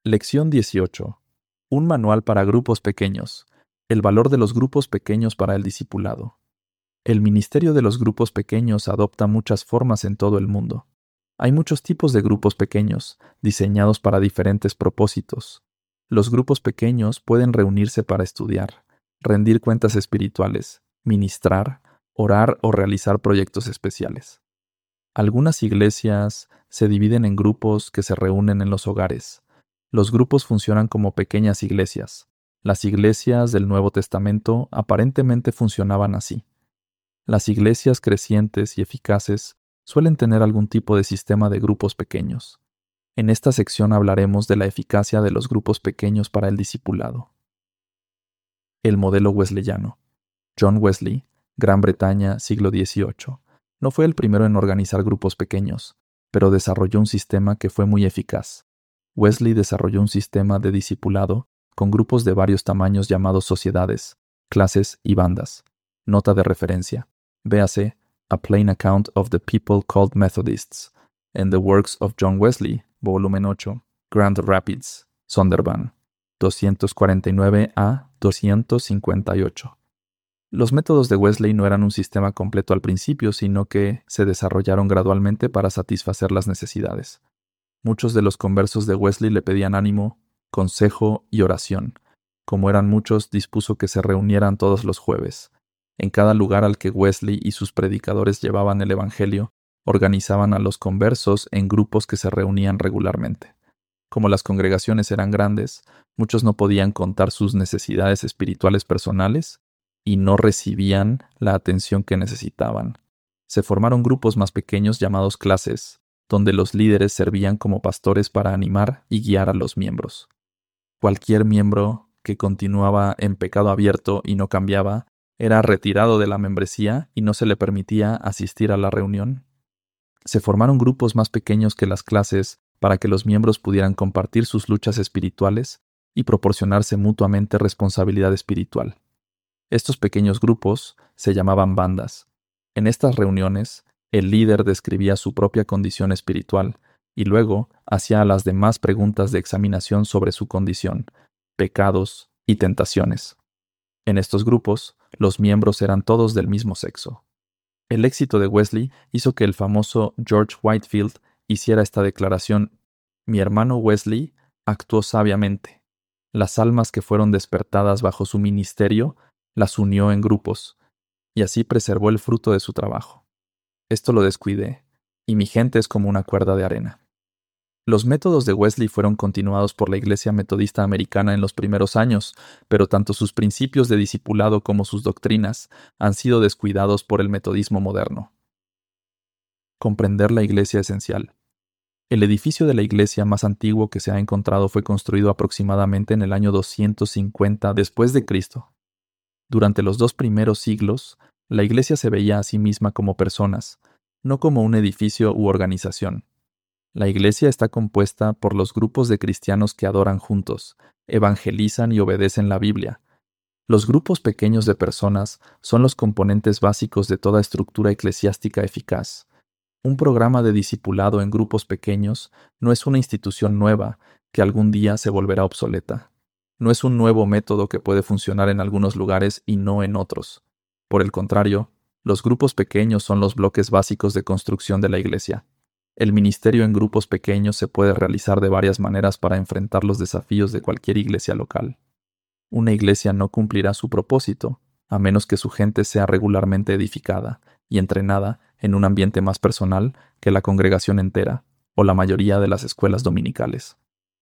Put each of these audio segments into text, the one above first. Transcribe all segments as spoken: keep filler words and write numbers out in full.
Lección dieciocho. Un manual para grupos pequeños. El valor de los grupos pequeños para el discipulado. El ministerio de los grupos pequeños adopta muchas formas en todo el mundo. Hay muchos tipos de grupos pequeños, diseñados para diferentes propósitos. Los grupos pequeños pueden reunirse para estudiar, rendir cuentas espirituales, ministrar, orar o realizar proyectos especiales. Algunas iglesias se dividen en grupos que se reúnen en los hogares. Los grupos funcionan como pequeñas iglesias. Las iglesias del Nuevo Testamento aparentemente funcionaban así. Las iglesias crecientes y eficaces suelen tener algún tipo de sistema de grupos pequeños. En esta sección hablaremos de la eficacia de los grupos pequeños para el discipulado. El modelo wesleyano. John Wesley, Gran Bretaña, siglo dieciocho. No fue el primero en organizar grupos pequeños, pero desarrolló un sistema que fue muy eficaz. Wesley desarrolló un sistema de discipulado con grupos de varios tamaños llamados sociedades, clases y bandas. Nota de referencia. Véase A Plain Account of the People Called Methodists, en The Works of John Wesley, volumen ocho, Grand Rapids, Sonderban, doscientos cuarenta y nueve a doscientos cincuenta y ocho. Los métodos de Wesley no eran un sistema completo al principio, sino que se desarrollaron gradualmente para satisfacer las necesidades. Muchos de los conversos de Wesley le pedían ánimo, consejo y oración. Como eran muchos, dispuso que se reunieran todos los jueves. En cada lugar al que Wesley y sus predicadores llevaban el Evangelio, organizaban a los conversos en grupos que se reunían regularmente. Como las congregaciones eran grandes, muchos no podían contar sus necesidades espirituales personales y no recibían la atención que necesitaban. Se formaron grupos más pequeños llamados clases, donde los líderes servían como pastores para animar y guiar a los miembros. Cualquier miembro que continuaba en pecado abierto y no cambiaba, era retirado de la membresía y no se le permitía asistir a la reunión. Se formaron grupos más pequeños que las clases para que los miembros pudieran compartir sus luchas espirituales y proporcionarse mutuamente responsabilidad espiritual. Estos pequeños grupos se llamaban bandas. En estas reuniones, el líder describía su propia condición espiritual y luego hacía a las demás preguntas de examinación sobre su condición, pecados y tentaciones. En estos grupos, los miembros eran todos del mismo sexo. El éxito de Wesley hizo que el famoso George Whitefield hiciera esta declaración: «Mi hermano Wesley actuó sabiamente. Las almas que fueron despertadas bajo su ministerio las unió en grupos, y así preservó el fruto de su trabajo. Esto lo descuidé, y mi gente es como una cuerda de arena». Los métodos de Wesley fueron continuados por la Iglesia Metodista Americana en los primeros años, pero tanto sus principios de discipulado como sus doctrinas han sido descuidados por el metodismo moderno. Comprender la Iglesia esencial. El edificio de la iglesia más antiguo que se ha encontrado fue construido aproximadamente en el año doscientos cincuenta después de Cristo. Durante los dos primeros siglos, la iglesia se veía a sí misma como personas, no como un edificio u organización. La iglesia está compuesta por los grupos de cristianos que adoran juntos, evangelizan y obedecen la Biblia. Los grupos pequeños de personas son los componentes básicos de toda estructura eclesiástica eficaz. Un programa de discipulado en grupos pequeños no es una institución nueva que algún día se volverá obsoleta. No es un nuevo método que puede funcionar en algunos lugares y no en otros. Por el contrario, los grupos pequeños son los bloques básicos de construcción de la iglesia. El ministerio en grupos pequeños se puede realizar de varias maneras para enfrentar los desafíos de cualquier iglesia local. Una iglesia no cumplirá su propósito a menos que su gente sea regularmente edificada y entrenada en un ambiente más personal que la congregación entera o la mayoría de las escuelas dominicales.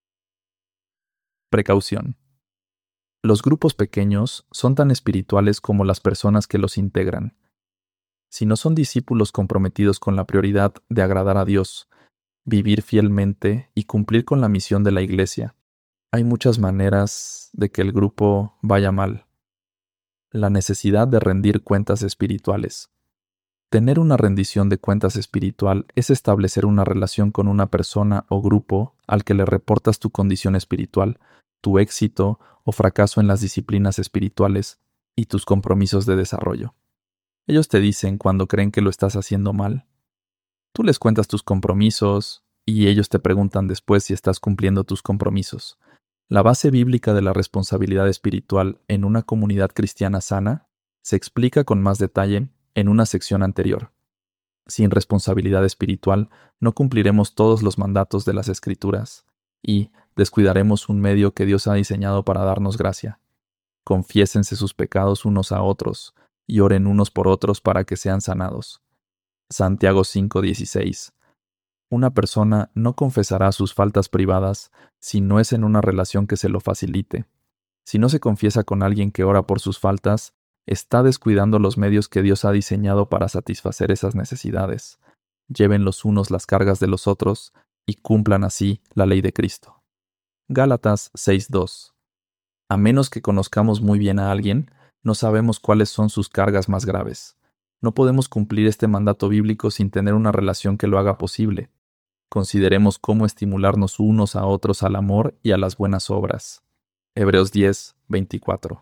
Precaución. Los grupos pequeños son tan espirituales como las personas que los integran. Si no son discípulos comprometidos con la prioridad de agradar a Dios, vivir fielmente y cumplir con la misión de la iglesia, hay muchas maneras de que el grupo vaya mal. La necesidad de rendir cuentas espirituales. Tener una rendición de cuentas espiritual es establecer una relación con una persona o grupo al que le reportas tu condición espiritual, tu éxito o fracaso en las disciplinas espirituales y tus compromisos de desarrollo. Ellos te dicen cuando creen que lo estás haciendo mal. Tú les cuentas tus compromisos y ellos te preguntan después si estás cumpliendo tus compromisos. La base bíblica de la responsabilidad espiritual en una comunidad cristiana sana se explica con más detalle en una sección anterior. Sin responsabilidad espiritual, no cumpliremos todos los mandatos de las Escrituras y descuidaremos un medio que Dios ha diseñado para darnos gracia. Confiésense sus pecados unos a otros y oren unos por otros para que sean sanados. Santiago cinco dieciséis. Una persona no confesará sus faltas privadas si no es en una relación que se lo facilite. Si no se confiesa con alguien que ora por sus faltas, está descuidando los medios que Dios ha diseñado para satisfacer esas necesidades. Lleven los unos las cargas de los otros y cumplan así la ley de Cristo. Gálatas seis dos. A menos que conozcamos muy bien a alguien, no sabemos cuáles son sus cargas más graves. No podemos cumplir este mandato bíblico sin tener una relación que lo haga posible. Consideremos cómo estimularnos unos a otros al amor y a las buenas obras. Hebreos diez veinticuatro.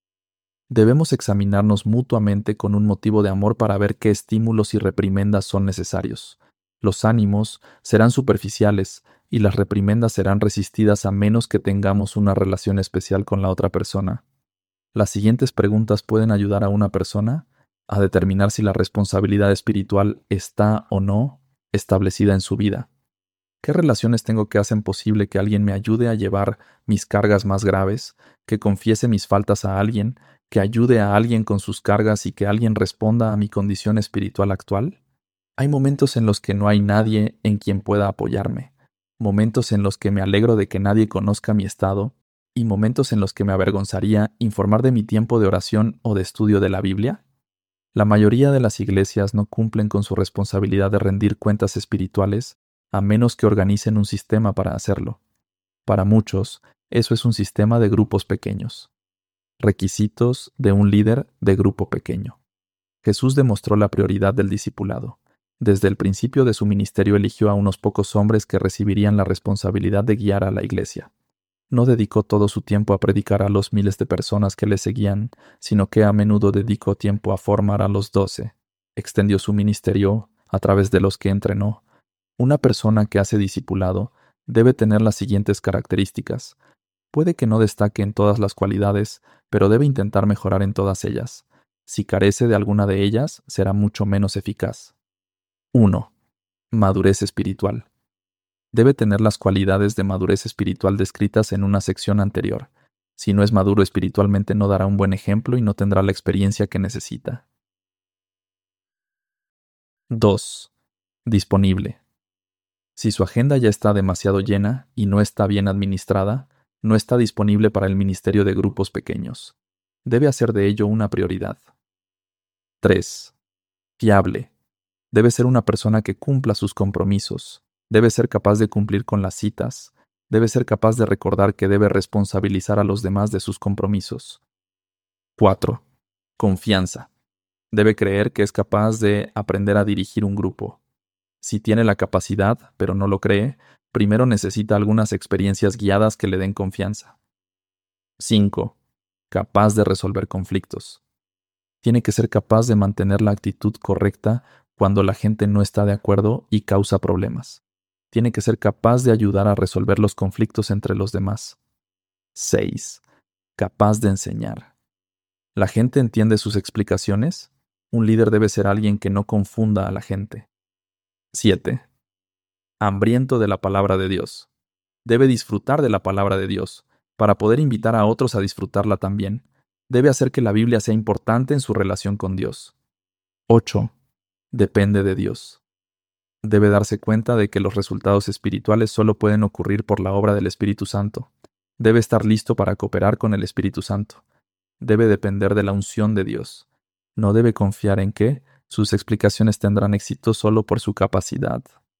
Debemos examinarnos mutuamente con un motivo de amor para ver qué estímulos y reprimendas son necesarios. Los ánimos serán superficiales y las reprimendas serán resistidas a menos que tengamos una relación especial con la otra persona. Las siguientes preguntas pueden ayudar a una persona a determinar si la responsabilidad espiritual está o no establecida en su vida. ¿Qué relaciones tengo que hacen posible que alguien me ayude a llevar mis cargas más graves, que confiese mis faltas a alguien, que ayude a alguien con sus cargas y que alguien responda a mi condición espiritual actual? Hay momentos en los que no hay nadie en quien pueda apoyarme, momentos en los que me alegro de que nadie conozca mi estado y momentos en los que me avergonzaría informar de mi tiempo de oración o de estudio de la Biblia. La mayoría de las iglesias no cumplen con su responsabilidad de rendir cuentas espirituales a menos que organicen un sistema para hacerlo. Para muchos, eso es un sistema de grupos pequeños. Requisitos de un líder de grupo pequeño. Jesús demostró la prioridad del discipulado. Desde el principio de su ministerio eligió a unos pocos hombres que recibirían la responsabilidad de guiar a la iglesia. No dedicó todo su tiempo a predicar a los miles de personas que le seguían, sino que a menudo dedicó tiempo a formar a los doce. Extendió su ministerio a través de los que entrenó. Una persona que hace discipulado debe tener las siguientes características. Puede que no destaque en todas las cualidades, pero debe intentar mejorar en todas ellas. Si carece de alguna de ellas, será mucho menos eficaz. uno. Madurez espiritual. Debe tener las cualidades de madurez espiritual descritas en una sección anterior. Si no es maduro espiritualmente, no dará un buen ejemplo y no tendrá la experiencia que necesita. dos. Disponible. Si su agenda ya está demasiado llena y no está bien administrada, no está disponible para el ministerio de grupos pequeños. Debe hacer de ello una prioridad. tres. Fiable. Debe ser una persona que cumpla sus compromisos. Debe ser capaz de cumplir con las citas. Debe ser capaz de recordar que debe responsabilizar a los demás de sus compromisos. cuatro. Confianza. Debe creer que es capaz de aprender a dirigir un grupo. Si tiene la capacidad, pero no lo cree, primero necesita algunas experiencias guiadas que le den confianza. cinco. Capaz de resolver conflictos. Tiene que ser capaz de mantener la actitud correcta cuando la gente no está de acuerdo y causa problemas. Tiene que ser capaz de ayudar a resolver los conflictos entre los demás. seis. Capaz de enseñar. ¿La gente entiende sus explicaciones? Un líder debe ser alguien que no confunda a la gente. siete. Hambriento de la palabra de Dios. Debe disfrutar de la palabra de Dios. Para poder invitar a otros a disfrutarla también, debe hacer que la Biblia sea importante en su relación con Dios. ocho. Depende de Dios. Debe darse cuenta de que los resultados espirituales solo pueden ocurrir por la obra del Espíritu Santo. Debe estar listo para cooperar con el Espíritu Santo. Debe depender de la unción de Dios. No debe confiar en que sus explicaciones tendrán éxito solo por su capacidad.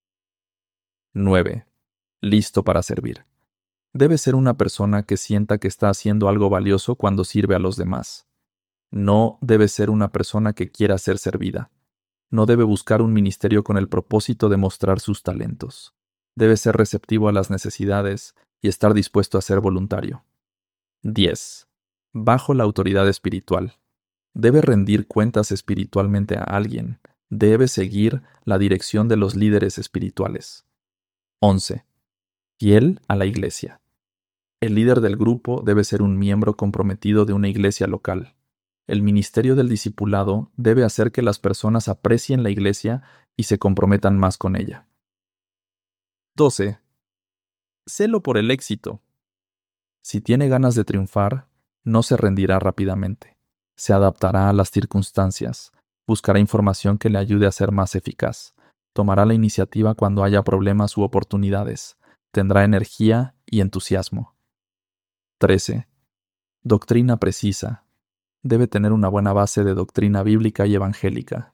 nueve. Listo para servir. Debe ser una persona que sienta que está haciendo algo valioso cuando sirve a los demás. No debe ser una persona que quiera ser servida. No debe buscar un ministerio con el propósito de mostrar sus talentos. Debe ser receptivo a las necesidades y estar dispuesto a ser voluntario. diez. Bajo la autoridad espiritual. Debe rendir cuentas espiritualmente a alguien. Debe seguir la dirección de los líderes espirituales. once. Fiel a la iglesia. El líder del grupo debe ser un miembro comprometido de una iglesia local. El ministerio del discipulado debe hacer que las personas aprecien la iglesia y se comprometan más con ella. doce. Celo por el éxito. Si tiene ganas de triunfar, no se rendirá rápidamente. Se adaptará a las circunstancias, buscará información que le ayude a ser más eficaz, tomará la iniciativa cuando haya problemas u oportunidades, tendrá energía y entusiasmo. trece. Doctrina precisa. Debe tener una buena base de doctrina bíblica y evangélica.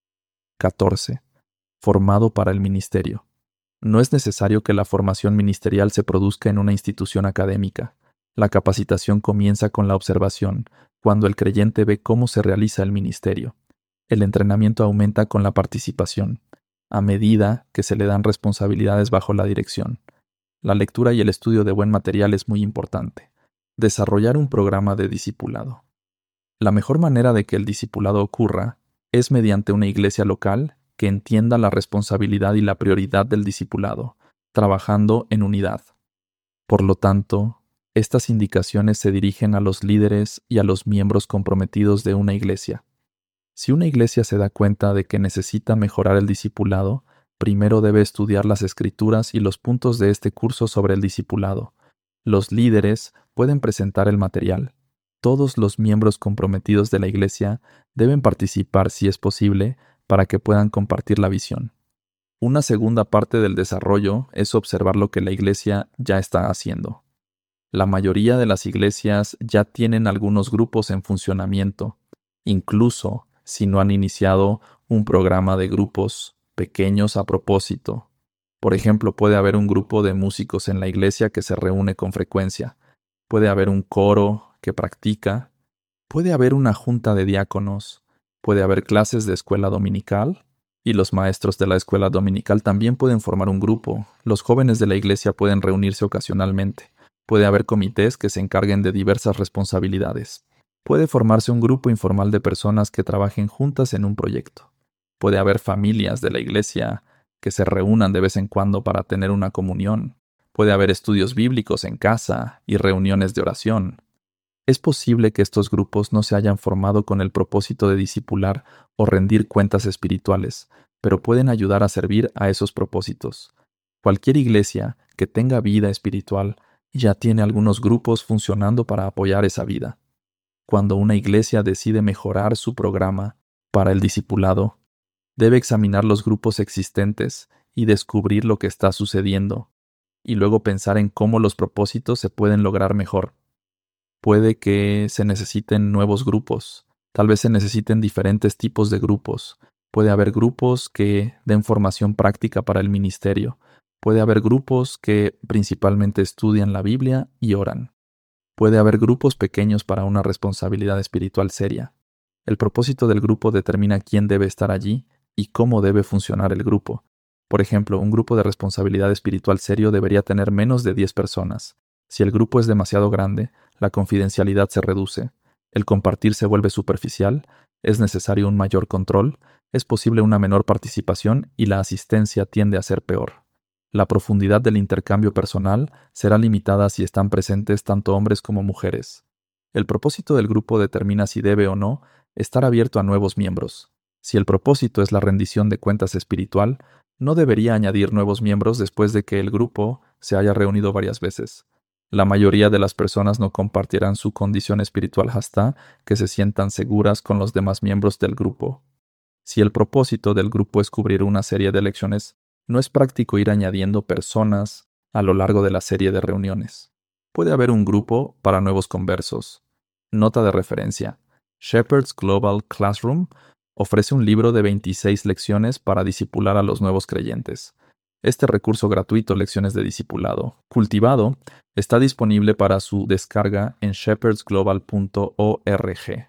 catorce. Formado para el ministerio. No es necesario que la formación ministerial se produzca en una institución académica. La capacitación comienza con la observación, cuando el creyente ve cómo se realiza el ministerio. El entrenamiento aumenta con la participación, a medida que se le dan responsabilidades bajo la dirección. La lectura y el estudio de buen material es muy importante. Desarrollar un programa de discipulado. La mejor manera de que el discipulado ocurra es mediante una iglesia local que entienda la responsabilidad y la prioridad del discipulado, trabajando en unidad. Por lo tanto, estas indicaciones se dirigen a los líderes y a los miembros comprometidos de una iglesia. Si una iglesia se da cuenta de que necesita mejorar el discipulado, primero debe estudiar las escrituras y los puntos de este curso sobre el discipulado. Los líderes pueden presentar el material. Todos los miembros comprometidos de la iglesia deben participar si es posible para que puedan compartir la visión. Una segunda parte del desarrollo es observar lo que la iglesia ya está haciendo. La mayoría de las iglesias ya tienen algunos grupos en funcionamiento, incluso si no han iniciado un programa de grupos pequeños a propósito. Por ejemplo, puede haber un grupo de músicos en la iglesia que se reúne con frecuencia. Puede haber un coro que practica. Puede haber una junta de diáconos. Puede haber clases de escuela dominical. Y los maestros de la escuela dominical también pueden formar un grupo. Los jóvenes de la iglesia pueden reunirse ocasionalmente. Puede haber comités que se encarguen de diversas responsabilidades. Puede formarse un grupo informal de personas que trabajen juntas en un proyecto. Puede haber familias de la iglesia que se reúnan de vez en cuando para tener una comunión. Puede haber estudios bíblicos en casa y reuniones de oración. Es posible que estos grupos no se hayan formado con el propósito de discipular o rendir cuentas espirituales, pero pueden ayudar a servir a esos propósitos. Cualquier iglesia que tenga vida espiritual ya tiene algunos grupos funcionando para apoyar esa vida. Cuando una iglesia decide mejorar su programa para el discipulado, debe examinar los grupos existentes y descubrir lo que está sucediendo, y luego pensar en cómo los propósitos se pueden lograr mejor. Puede que se necesiten nuevos grupos, tal vez se necesiten diferentes tipos de grupos. Puede haber grupos que den formación práctica para el ministerio. Puede haber grupos que principalmente estudian la Biblia y oran. Puede haber grupos pequeños para una responsabilidad espiritual seria. El propósito del grupo determina quién debe estar allí y cómo debe funcionar el grupo. Por ejemplo, un grupo de responsabilidad espiritual serio debería tener menos de diez personas. Si el grupo es demasiado grande, la confidencialidad se reduce, el compartir se vuelve superficial, es necesario un mayor control, es posible una menor participación y la asistencia tiende a ser peor. La profundidad del intercambio personal será limitada si están presentes tanto hombres como mujeres. El propósito del grupo determina si debe o no estar abierto a nuevos miembros. Si el propósito es la rendición de cuentas espiritual, no debería añadir nuevos miembros después de que el grupo se haya reunido varias veces. La mayoría de las personas no compartirán su condición espiritual hasta que se sientan seguras con los demás miembros del grupo. Si el propósito del grupo es cubrir una serie de lecciones, no es práctico ir añadiendo personas a lo largo de la serie de reuniones. Puede haber un grupo para nuevos conversos. Nota de referencia. Shepherd's Global Classroom ofrece un libro de veintiséis lecciones para discipular a los nuevos creyentes. Este recurso gratuito, Lecciones de Discipulado, cultivado, está disponible para su descarga en shepherds global punto org.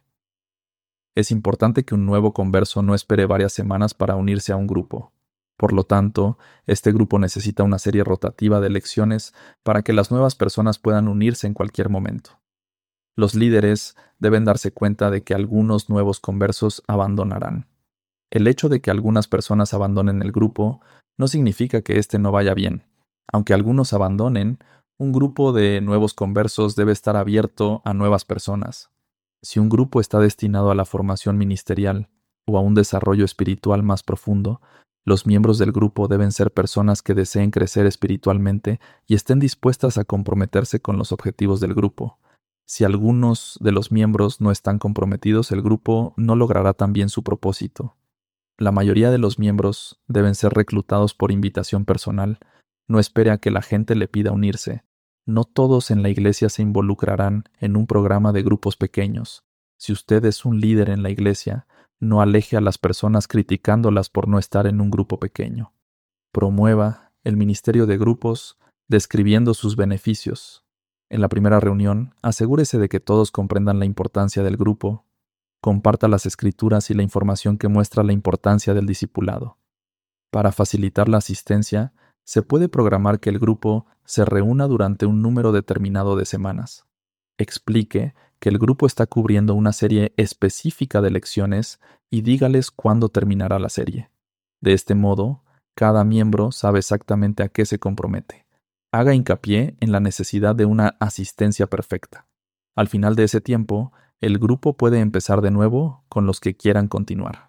Es importante que un nuevo converso no espere varias semanas para unirse a un grupo. Por lo tanto, este grupo necesita una serie rotativa de lecciones para que las nuevas personas puedan unirse en cualquier momento. Los líderes deben darse cuenta de que algunos nuevos conversos abandonarán. El hecho de que algunas personas abandonen el grupo no significa que éste no vaya bien. Aunque algunos abandonen, un grupo de nuevos conversos debe estar abierto a nuevas personas. Si un grupo está destinado a la formación ministerial o a un desarrollo espiritual más profundo, los miembros del grupo deben ser personas que deseen crecer espiritualmente y estén dispuestas a comprometerse con los objetivos del grupo. Si algunos de los miembros no están comprometidos, el grupo no logrará también su propósito. La mayoría de los miembros deben ser reclutados por invitación personal. No espere a que la gente le pida unirse. No todos en la iglesia se involucrarán en un programa de grupos pequeños. Si usted es un líder en la iglesia, no aleje a las personas criticándolas por no estar en un grupo pequeño. Promueva el ministerio de grupos describiendo sus beneficios. En la primera reunión, asegúrese de que todos comprendan la importancia del grupo. Comparta las escrituras y la información que muestra la importancia del discipulado. Para facilitar la asistencia, se puede programar que el grupo se reúna durante un número determinado de semanas. Explique que el grupo está cubriendo una serie específica de lecciones y dígales cuándo terminará la serie. De este modo, cada miembro sabe exactamente a qué se compromete. Haga hincapié en la necesidad de una asistencia perfecta. Al final de ese tiempo, el grupo puede empezar de nuevo con los que quieran continuar.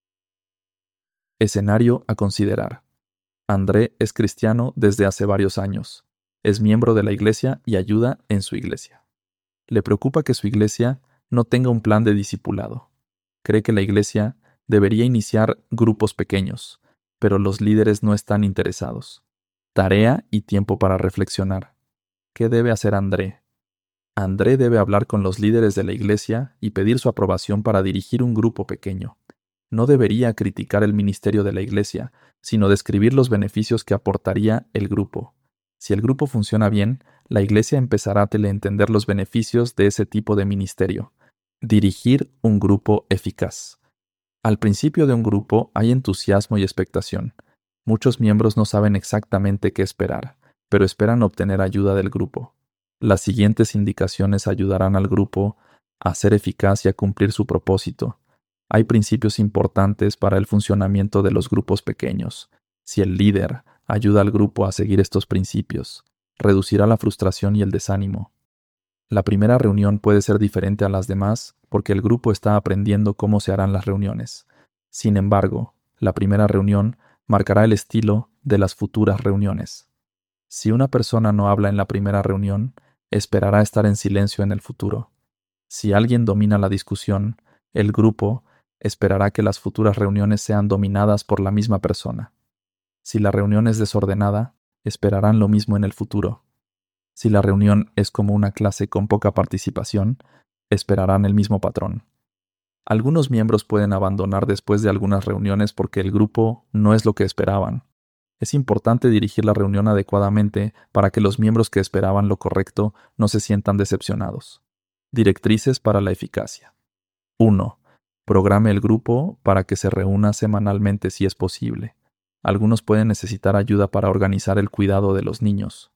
Escenario a considerar. André es cristiano desde hace varios años. Es miembro de la iglesia y ayuda en su iglesia. Le preocupa que su iglesia no tenga un plan de discipulado. Cree que la iglesia debería iniciar grupos pequeños, pero los líderes no están interesados. Tarea y tiempo para reflexionar. ¿Qué debe hacer André? André debe hablar con los líderes de la iglesia y pedir su aprobación para dirigir un grupo pequeño. No debería criticar el ministerio de la iglesia, sino describir los beneficios que aportaría el grupo. Si el grupo funciona bien, la iglesia empezará a teleentender los beneficios de ese tipo de ministerio. Dirigir un grupo eficaz. Al principio de un grupo hay entusiasmo y expectación. Muchos miembros no saben exactamente qué esperar, pero esperan obtener ayuda del grupo. Las siguientes indicaciones ayudarán al grupo a ser eficaz y a cumplir su propósito. Hay principios importantes para el funcionamiento de los grupos pequeños. Si el líder ayuda al grupo a seguir estos principios, reducirá la frustración y el desánimo. La primera reunión puede ser diferente a las demás porque el grupo está aprendiendo cómo se harán las reuniones. Sin embargo, la primera reunión marcará el estilo de las futuras reuniones. Si una persona no habla en la primera reunión, esperará estar en silencio en el futuro. Si alguien domina la discusión, el grupo esperará que las futuras reuniones sean dominadas por la misma persona. Si la reunión es desordenada, esperarán lo mismo en el futuro. Si la reunión es como una clase con poca participación, esperarán el mismo patrón. Algunos miembros pueden abandonar después de algunas reuniones porque el grupo no es lo que esperaban. Es importante dirigir la reunión adecuadamente para que los miembros que esperaban lo correcto no se sientan decepcionados. Directrices para la eficacia. uno. Programe el grupo para que se reúna semanalmente si es posible. Algunos pueden necesitar ayuda para organizar el cuidado de los niños.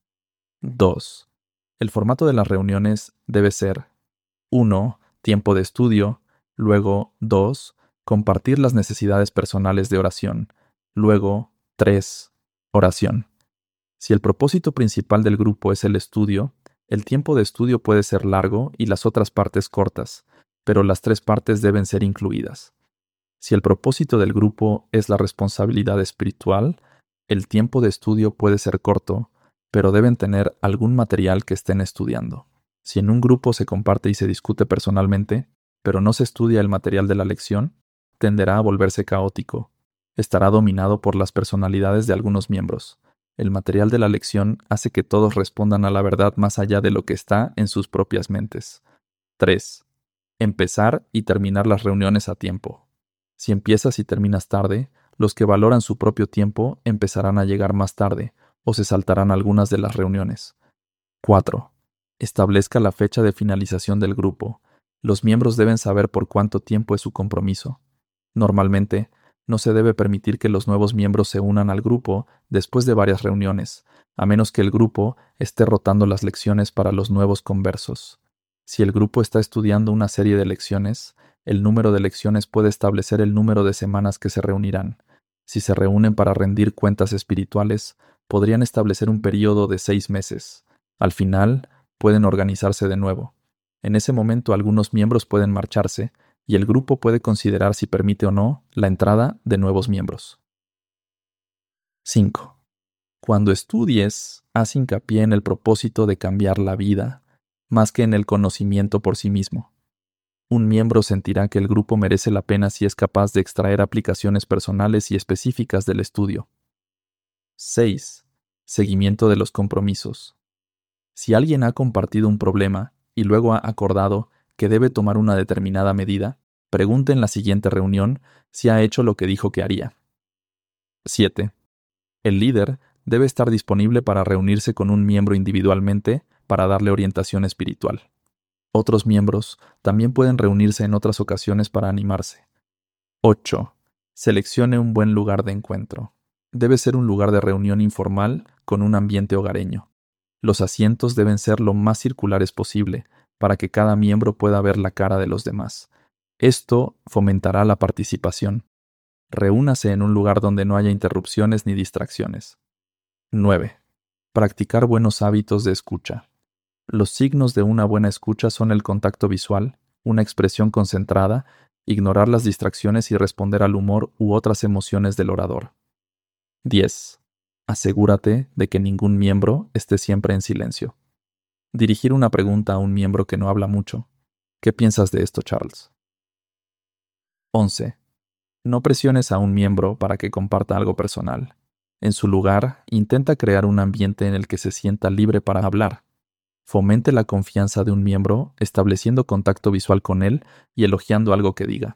dos. El formato de las reuniones debe ser uno. Tiempo de estudio. Luego dos. Compartir las necesidades personales de oración. Luego tres. Oración. Si el propósito principal del grupo es el estudio, el tiempo de estudio puede ser largo y las otras partes cortas, pero las tres partes deben ser incluidas. Si el propósito del grupo es la responsabilidad espiritual, el tiempo de estudio puede ser corto, pero deben tener algún material que estén estudiando. Si en un grupo se comparte y se discute personalmente, pero no se estudia el material de la lección, tenderá a volverse caótico. Estará dominado por las personalidades de algunos miembros. El material de la lección hace que todos respondan a la verdad más allá de lo que está en sus propias mentes. tres. Empezar y terminar las reuniones a tiempo. Si empiezas y terminas tarde, los que valoran su propio tiempo empezarán a llegar más tarde o se saltarán algunas de las reuniones. cuatro. Establezca la fecha de finalización del grupo. Los miembros deben saber por cuánto tiempo es su compromiso. Normalmente, no se debe permitir que los nuevos miembros se unan al grupo después de varias reuniones, a menos que el grupo esté rotando las lecciones para los nuevos conversos. Si el grupo está estudiando una serie de lecciones, el número de lecciones puede establecer el número de semanas que se reunirán. Si se reúnen para rendir cuentas espirituales, podrían establecer un periodo de seis meses. Al final, pueden organizarse de nuevo. En ese momento, algunos miembros pueden marcharse y el grupo puede considerar si permite o no la entrada de nuevos miembros. cinco. Cuando estudies, haz hincapié en el propósito de cambiar la vida, más que en el conocimiento por sí mismo. Un miembro sentirá que el grupo merece la pena si es capaz de extraer aplicaciones personales y específicas del estudio. seis. Seguimiento de los compromisos. Si alguien ha compartido un problema y luego ha acordado que debe tomar una determinada medida, pregunte en la siguiente reunión si ha hecho lo que dijo que haría. siete. El líder debe estar disponible para reunirse con un miembro individualmente para darle orientación espiritual. Otros miembros también pueden reunirse en otras ocasiones para animarse. ocho. Seleccione un buen lugar de encuentro. Debe ser un lugar de reunión informal con un ambiente hogareño. Los asientos deben ser lo más circulares posible para que cada miembro pueda ver la cara de los demás. Esto fomentará la participación. Reúnase en un lugar donde no haya interrupciones ni distracciones. nueve. Practicar buenos hábitos de escucha. Los signos de una buena escucha son el contacto visual, una expresión concentrada, ignorar las distracciones y responder al humor u otras emociones del orador. diez. Asegúrate de que ningún miembro esté siempre en silencio. Dirigir una pregunta a un miembro que no habla mucho. ¿Qué piensas de esto, Charles? once. No presiones a un miembro para que comparta algo personal. En su lugar, intenta crear un ambiente en el que se sienta libre para hablar. Fomente la confianza de un miembro estableciendo contacto visual con él y elogiando algo que diga.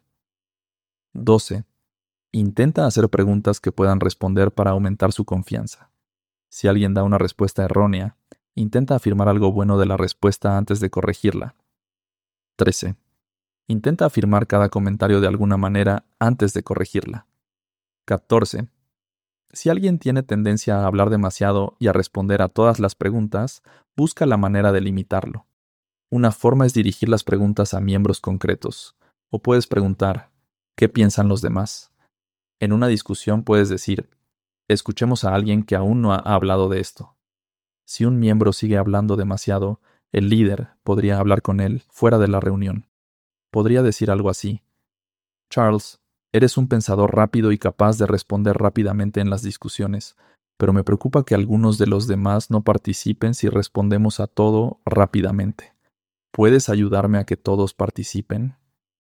doce. Intenta hacer preguntas que puedan responder para aumentar su confianza. Si alguien da una respuesta errónea, intenta afirmar algo bueno de la respuesta antes de corregirla. trece. Intenta afirmar cada comentario de alguna manera antes de corregirla. catorce. Si alguien tiene tendencia a hablar demasiado y a responder a todas las preguntas, busca la manera de limitarlo. Una forma es dirigir las preguntas a miembros concretos. O puedes preguntar, ¿qué piensan los demás? En una discusión puedes decir, escuchemos a alguien que aún no ha hablado de esto. Si un miembro sigue hablando demasiado, el líder podría hablar con él fuera de la reunión. Podría decir algo así, Charles, eres un pensador rápido y capaz de responder rápidamente en las discusiones, pero me preocupa que algunos de los demás no participen si respondemos a todo rápidamente. ¿Puedes ayudarme a que todos participen?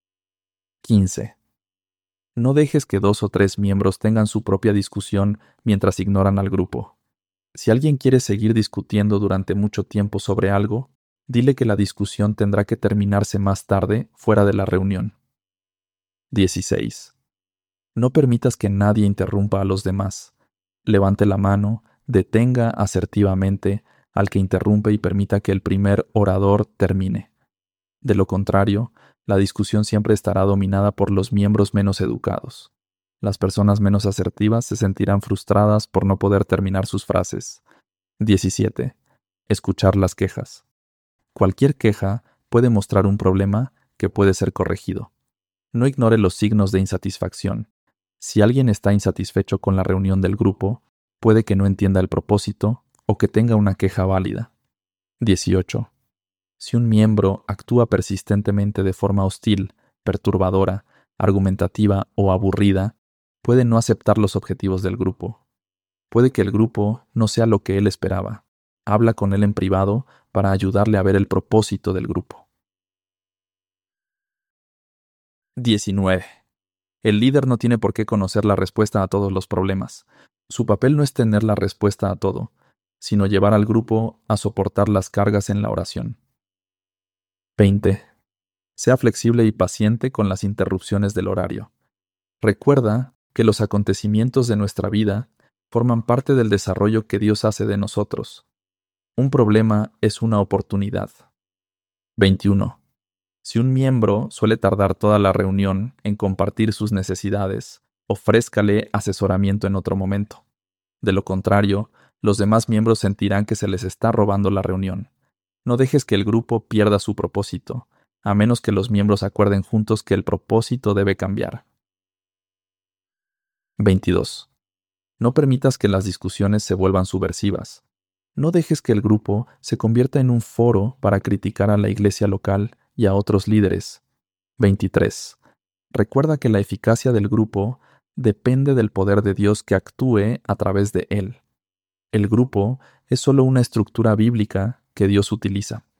quince. No dejes que dos o tres miembros tengan su propia discusión mientras ignoran al grupo. Si alguien quiere seguir discutiendo durante mucho tiempo sobre algo, dile que la discusión tendrá que terminarse más tarde fuera de la reunión. dieciséis. No permitas que nadie interrumpa a los demás. Levante la mano, detenga asertivamente al que interrumpe y permita que el primer orador termine. De lo contrario, la discusión siempre estará dominada por los miembros menos educados. Las personas menos asertivas se sentirán frustradas por no poder terminar sus frases. diecisiete. Escuchar las quejas. Cualquier queja puede mostrar un problema que puede ser corregido. No ignore los signos de insatisfacción. Si alguien está insatisfecho con la reunión del grupo, puede que no entienda el propósito o que tenga una queja válida. dieciocho. Si un miembro actúa persistentemente de forma hostil, perturbadora, argumentativa o aburrida, puede no aceptar los objetivos del grupo. Puede que el grupo no sea lo que él esperaba. Habla con él en privado para ayudarle a ver el propósito del grupo. diecinueve. El líder no tiene por qué conocer la respuesta a todos los problemas. Su papel no es tener la respuesta a todo, sino llevar al grupo a soportar las cargas en la oración. veinte. Sea flexible y paciente con las interrupciones del horario. Recuerda que los acontecimientos de nuestra vida forman parte del desarrollo que Dios hace de nosotros. Un problema es una oportunidad. veintiuno. Si un miembro suele tardar toda la reunión en compartir sus necesidades, ofrézcale asesoramiento en otro momento. De lo contrario, los demás miembros sentirán que se les está robando la reunión. No dejes que el grupo pierda su propósito, a menos que los miembros acuerden juntos que el propósito debe cambiar. veintidós. No permitas que las discusiones se vuelvan subversivas. No dejes que el grupo se convierta en un foro para criticar a la iglesia local y a otros líderes. veintitrés. Recuerda que la eficacia del grupo depende del poder de Dios que actúe a través de él. El grupo es solo una estructura bíblica que Dios utiliza.